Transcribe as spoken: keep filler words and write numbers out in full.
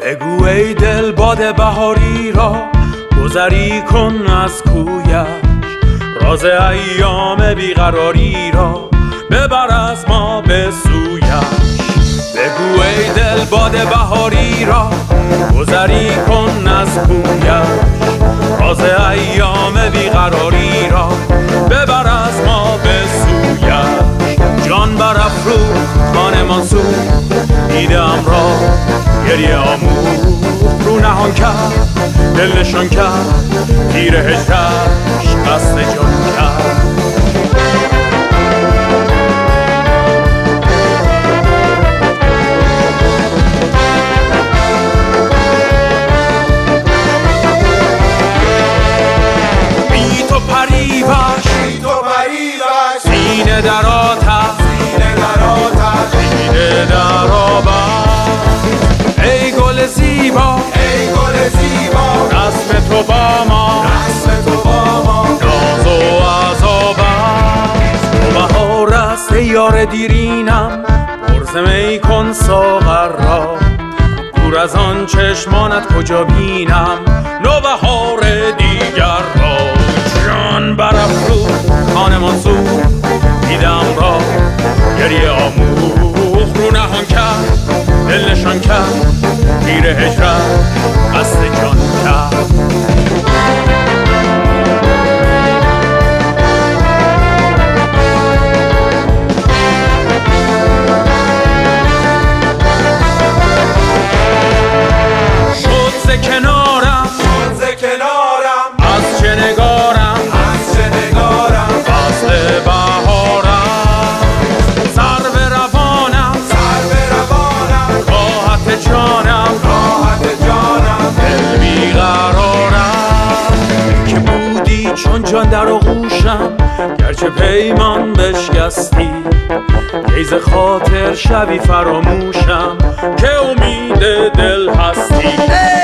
بگو ای دل باد بهاری را گذری کن از کویش، راز ایام بیقراری را ببر از ما به سویش. بگو ای دل باد بهاری را گذری کن از کویش، راز ایام بیقراری را ببر از ما به سویش. جان برافروخت خانه منصور، دیدم را گریه آموخت رو نهان کرد، دل نشان کرد، تیر هجرش قصد جان کرد. بی تو پریوش سینه در آتش، سینه در آبش، ای گل زیبا ای گل زیبا، رسم تو با ما رسم تو با ما، ناز و عذاب است تو بهار است. ای یار دیرینم پرز می کن ساغر را، دور از آن چشمانت کجا بینم نوبهار دیگر را. جان برافروخت خانه منصور، دیدم را گریه آموخت رو نهان کرد، دل نشان کرد، تیر هجرت قصد جان کرد. شد ز کنارم شد ز کنارم، از چه نگارم از چه نگارم، فصل بهارم، سر به روانم سر به روانم، راحت جانم راحت جانم، دل بیقرارم که بودی چون جان در آغوشم، گرچه پیمان بشکستی ایز خاطر شبی فراموشم که امید دل هستی.